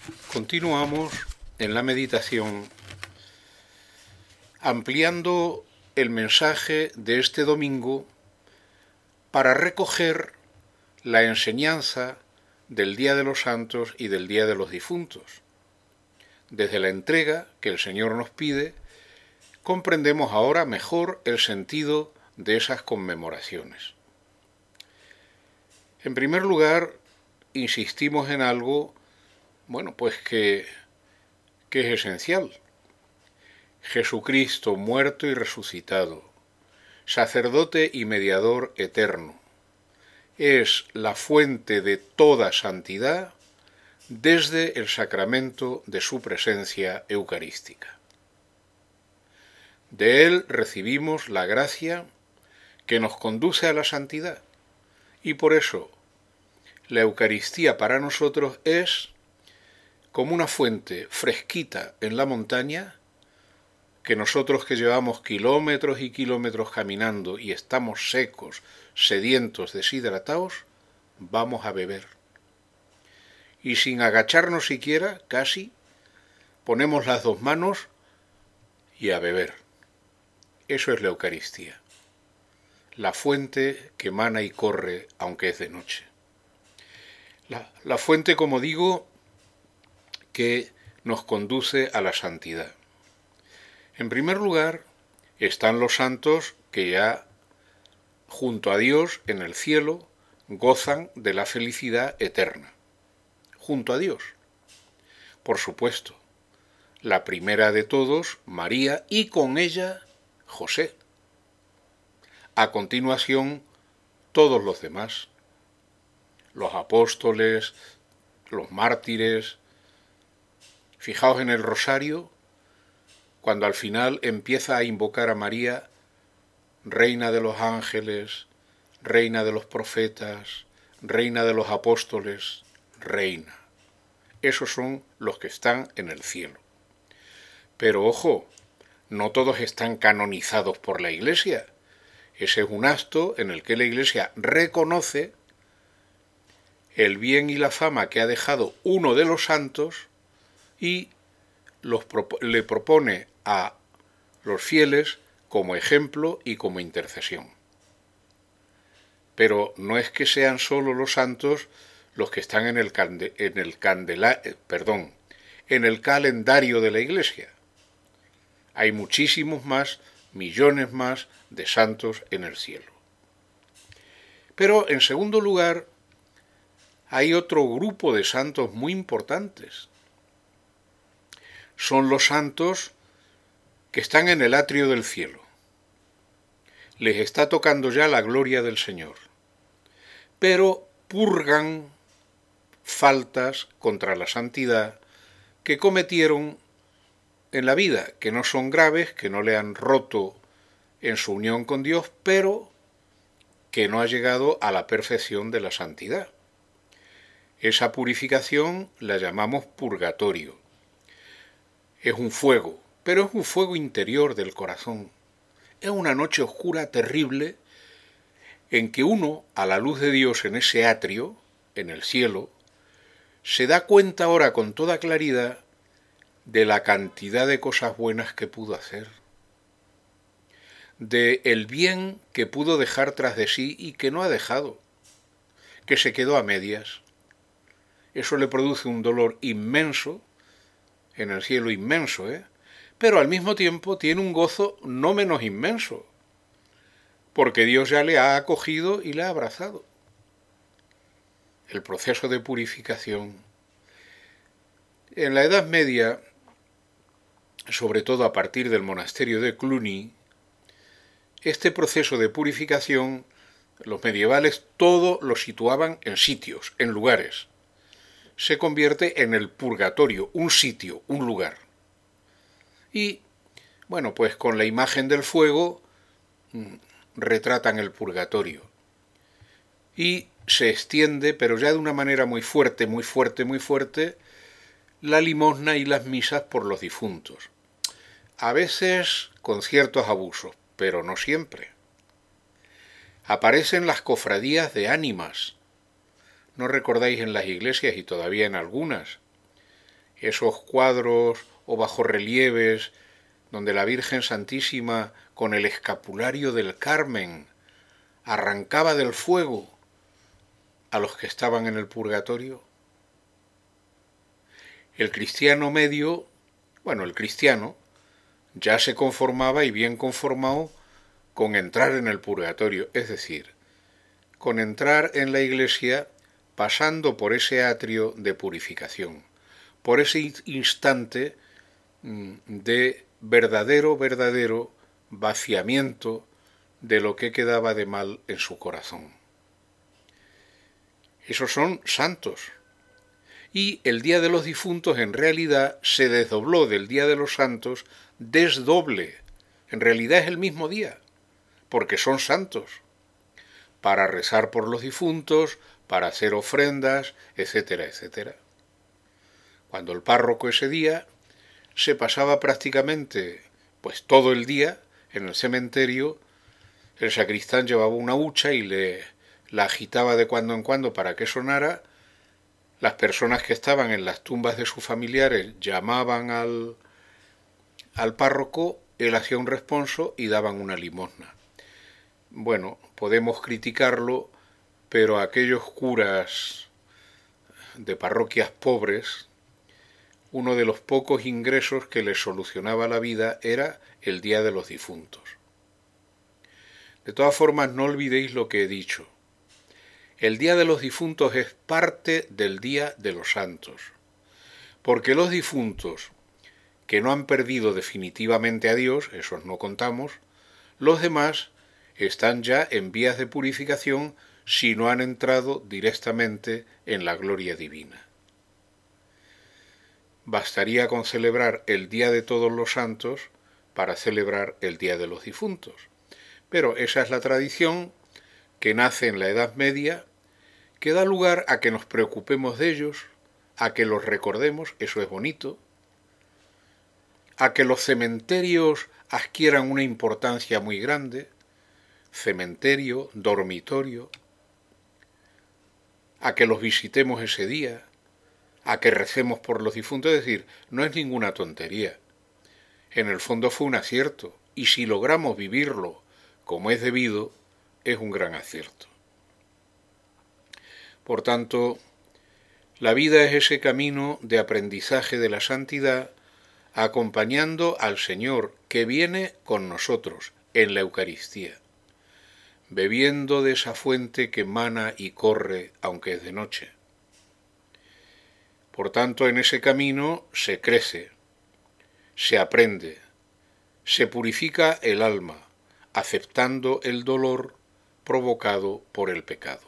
Continuamos en la meditación ampliando el mensaje de este domingo para recoger la enseñanza del Día de los Santos y del Día de los Difuntos. Desde la entrega que el Señor nos pide, comprendemos ahora mejor el sentido de esas conmemoraciones. En primer lugar, insistimos en algo, que es esencial. Jesucristo muerto y resucitado, sacerdote y mediador eterno, es la fuente de toda santidad desde el sacramento de su presencia eucarística. De él recibimos la gracia que nos conduce a la santidad, y por eso la Eucaristía para nosotros es como una fuente fresquita en la montaña, que nosotros que llevamos kilómetros y kilómetros caminando y estamos secos, sedientos, deshidratados, vamos a beber. Y sin agacharnos siquiera, casi, ponemos las dos manos y a beber. Eso es la Eucaristía, la fuente que emana y corre aunque es de noche. La fuente, como digo, que nos conduce a la santidad. En primer lugar, están los santos que ya, junto a Dios, en el cielo, gozan de la felicidad eterna. Junto a Dios. Por supuesto, la primera de todos, María, y con ella, José. A continuación, todos los demás. Los apóstoles, los mártires. Fijaos en el rosario, cuando al final empieza a invocar a María, reina de los ángeles, reina de los profetas, reina de los apóstoles, reina. Esos son los que están en el cielo. Pero ojo, no todos están canonizados por la Iglesia. Ese es un acto en el que la Iglesia reconoce el bien y la fama que ha dejado uno de los santos y le propone a los fieles como ejemplo y como intercesión. Pero no es que sean solo los santos los que están en el calendario de la Iglesia. Hay muchísimos más, millones más de santos en el cielo. Pero en segundo lugar, hay otro grupo de santos muy importantes. Son los santos que están en el atrio del cielo. Les está tocando ya la gloria del Señor, pero purgan faltas contra la santidad que cometieron en la vida, que no son graves, que no le han roto en su unión con Dios, pero que no ha llegado a la perfección de la santidad. Esa purificación la llamamos purgatorio. Es un fuego, pero es un fuego interior del corazón. Es una noche oscura terrible en que uno, a la luz de Dios en ese atrio, en el cielo, se da cuenta ahora con toda claridad de la cantidad de cosas buenas que pudo hacer, de el bien que pudo dejar tras de sí y que no ha dejado, que se quedó a medias. Eso le produce un dolor inmenso, en el cielo inmenso, pero al mismo tiempo tiene un gozo no menos inmenso, porque Dios ya le ha acogido y le ha abrazado. El proceso de purificación. En la Edad Media, sobre todo a partir del monasterio de Cluny, este proceso de purificación, los medievales todo lo situaban en sitios, en lugares. Se convierte en el purgatorio, un sitio, un lugar. Y, con la imagen del fuego retratan el purgatorio. Y se extiende, pero ya de una manera muy fuerte, muy fuerte, muy fuerte, la limosna y las misas por los difuntos. A veces con ciertos abusos, pero no siempre. Aparecen las cofradías de ánimas. ¿No recordáis en las iglesias y todavía en algunas esos cuadros o bajorrelieves donde la Virgen Santísima con el escapulario del Carmen arrancaba del fuego a los que estaban en el purgatorio. El cristiano medio, el cristiano ya se conformaba, y bien conformado, con entrar en el purgatorio, es decir, con entrar en la iglesia pasando por ese atrio de purificación, por ese instante de verdadero vaciamiento de lo que quedaba de mal en su corazón. Esos son santos. Y el Día de los Difuntos en realidad se desdobló del Día de los Santos desdoble. En realidad es el mismo día, porque son santos, para rezar por los difuntos, para hacer ofrendas, etcétera, etcétera. Cuando el párroco ese día se pasaba prácticamente todo el día en el cementerio, el sacristán llevaba una hucha y la agitaba de cuando en cuando para que sonara. Las personas que estaban en las tumbas de sus familiares llamaban al párroco, él hacía un responso y daban una limosna. Bueno, podemos criticarlo, pero aquellos curas de parroquias pobres, uno de los pocos ingresos que les solucionaba la vida era el Día de los Difuntos. De todas formas, no olvidéis lo que he dicho. El Día de los Difuntos es parte del Día de los Santos, porque los difuntos que no han perdido definitivamente a Dios, esos no contamos, los demás están ya en vías de purificación si no han entrado directamente en la gloria divina. Bastaría con celebrar el Día de Todos los Santos para celebrar el Día de los Difuntos. Pero esa es la tradición que nace en la Edad Media, que da lugar a que nos preocupemos de ellos, a que los recordemos, eso es bonito, a que los cementerios adquieran una importancia muy grande, cementerio, dormitorio, a que los visitemos ese día, a que recemos por los difuntos, es decir, no es ninguna tontería. En el fondo fue un acierto, y si logramos vivirlo como es debido, es un gran acierto. Por tanto, la vida es ese camino de aprendizaje de la santidad, acompañando al Señor que viene con nosotros en la Eucaristía, bebiendo de esa fuente que mana y corre aunque es de noche. Por tanto, en ese camino se crece, se aprende, se purifica el alma, aceptando el dolor provocado por el pecado.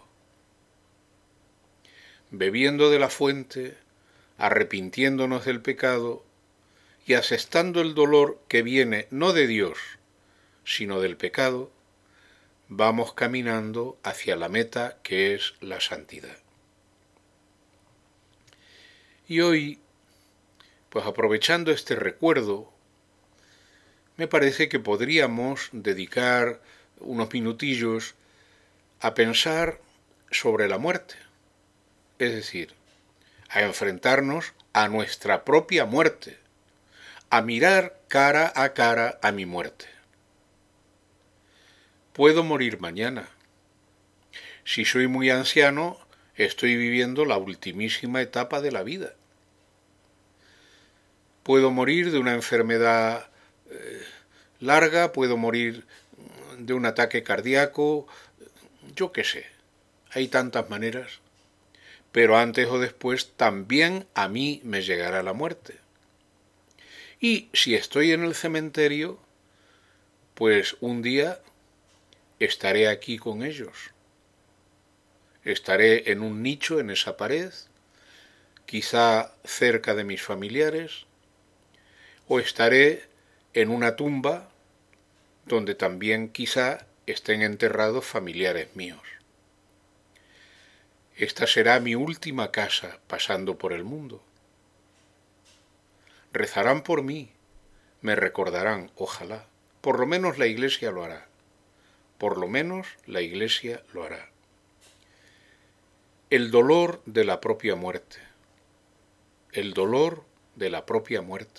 Bebiendo de la fuente, arrepintiéndonos del pecado y aceptando el dolor que viene no de Dios, sino del pecado, vamos caminando hacia la meta que es la santidad. Y hoy, aprovechando este recuerdo, me parece que podríamos dedicar unos minutillos a pensar sobre la muerte, es decir, a enfrentarnos a nuestra propia muerte, a mirar cara a mi muerte. Puedo morir mañana. Si soy muy anciano, estoy viviendo la ultimísima etapa de la vida. Puedo morir de una enfermedad larga, puedo morir de un ataque cardíaco, yo qué sé, hay tantas maneras, pero antes o después también a mí me llegará la muerte. Y si estoy en el cementerio, pues un día estaré aquí con ellos. Estaré en un nicho en esa pared, quizá cerca de mis familiares, o estaré en una tumba donde también quizá estén enterrados familiares míos. Esta será mi última casa pasando por el mundo. Rezarán por mí, me recordarán, ojalá. Por lo menos la Iglesia lo hará. Por lo menos la Iglesia lo hará. El dolor de la propia muerte. El dolor de la propia muerte.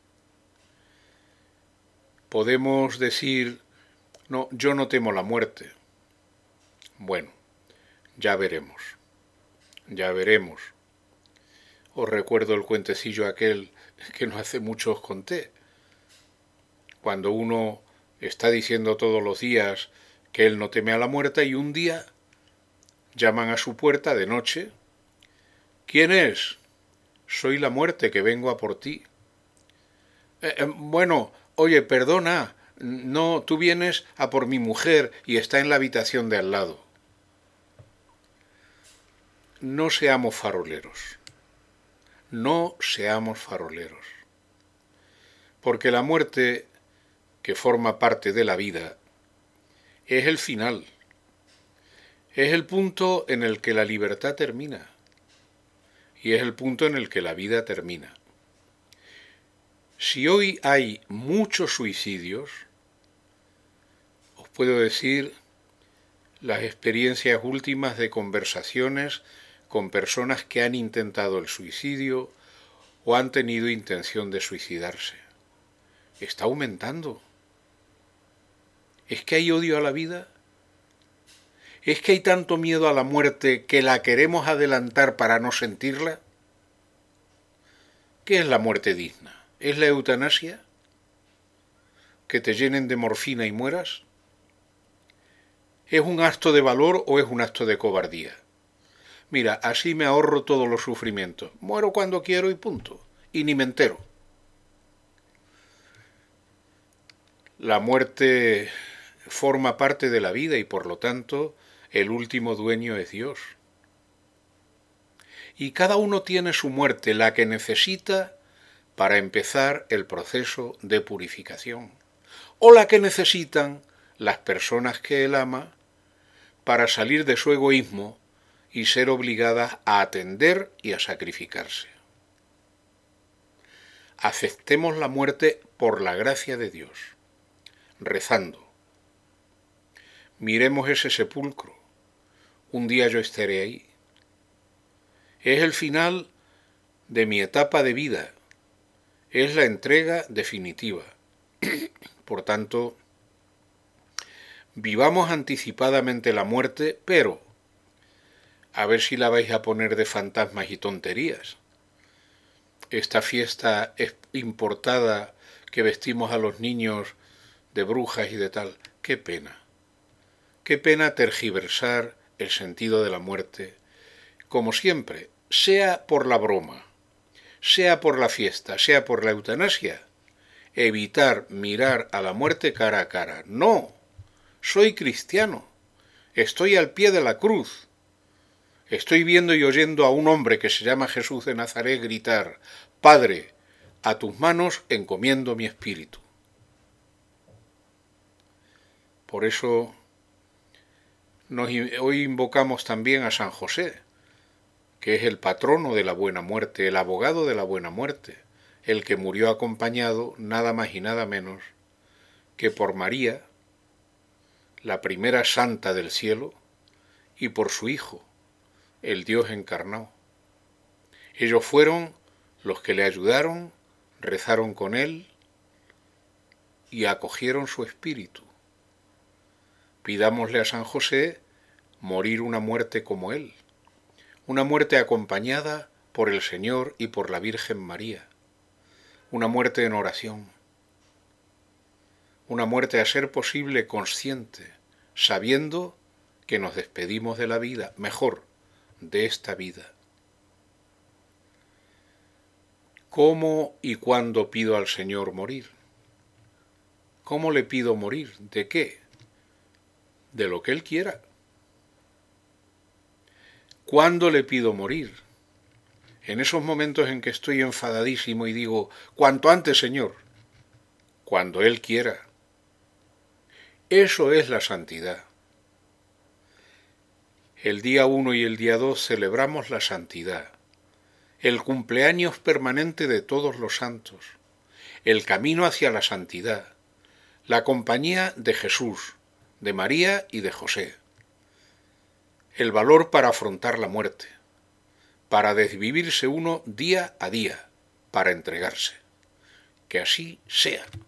Podemos decir, no, yo no temo la muerte. Bueno, ya veremos, ya veremos. Os recuerdo el cuentecillo aquel que no hace mucho os conté. Cuando uno está diciendo todos los días que él no teme a la muerte y un día llaman a su puerta de noche. ¿Quién es? Soy la muerte que vengo a por ti. Bueno, oye, perdona, no, tú vienes a por mi mujer y está en la habitación de al lado. No seamos faroleros. No seamos faroleros. Porque la muerte, que forma parte de la vida, es el final. Es el punto en el que la libertad termina. Y es el punto en el que la vida termina. Si hoy hay muchos suicidios, os puedo decir las experiencias últimas de conversaciones con personas que han intentado el suicidio o han tenido intención de suicidarse. Está aumentando. ¿Es que hay odio a la vida? ¿Es que hay tanto miedo a la muerte que la queremos adelantar para no sentirla? ¿Qué es la muerte digna? ¿Es la eutanasia? ¿Que te llenen de morfina y mueras? ¿Es un acto de valor o es un acto de cobardía? Mira, así me ahorro todos los sufrimientos. Muero cuando quiero y punto. Y ni me entero. La muerte forma parte de la vida y por lo tanto el último dueño es Dios. Y cada uno tiene su muerte, la que necesita para empezar el proceso de purificación, o la que necesitan las personas que él ama para salir de su egoísmo y ser obligadas a atender y a sacrificarse. Aceptemos la muerte por la gracia de Dios, rezando. Miremos ese sepulcro, un día yo estaré ahí. Es el final de mi etapa de vida, es la entrega definitiva. Por tanto, vivamos anticipadamente la muerte, pero a ver si la vais a poner de fantasmas y tonterías. Esta fiesta importada que vestimos a los niños de brujas y de tal, qué pena. Qué pena tergiversar el sentido de la muerte, como siempre, sea por la broma, sea por la fiesta, sea por la eutanasia, evitar mirar a la muerte cara a cara. No, soy cristiano, estoy al pie de la cruz, estoy viendo y oyendo a un hombre que se llama Jesús de Nazaret gritar, Padre, a tus manos encomiendo mi espíritu. Por eso hoy invocamos también a San José, que es el patrono de la buena muerte, el abogado de la buena muerte, el que murió acompañado nada más y nada menos que por María, la primera santa del cielo, y por su Hijo, el Dios encarnado. Ellos fueron los que le ayudaron, rezaron con él y acogieron su espíritu. Pidámosle a San José morir una muerte como él, una muerte acompañada por el Señor y por la Virgen María, una muerte en oración, una muerte a ser posible consciente, sabiendo que nos despedimos de la vida, mejor, de esta vida. ¿Cómo y cuándo pido al Señor morir? ¿Cómo le pido morir? ¿De qué? De lo que Él quiera. ¿Cuándo le pido morir? En esos momentos en que estoy enfadadísimo y digo, cuanto antes, Señor, cuando Él quiera. Eso es la santidad. El día 1 y el día 2 celebramos la santidad, el cumpleaños permanente de todos los santos, el camino hacia la santidad, la compañía de Jesús, de María y de José, el valor para afrontar la muerte, para desvivirse uno día a día, para entregarse. Que así sea.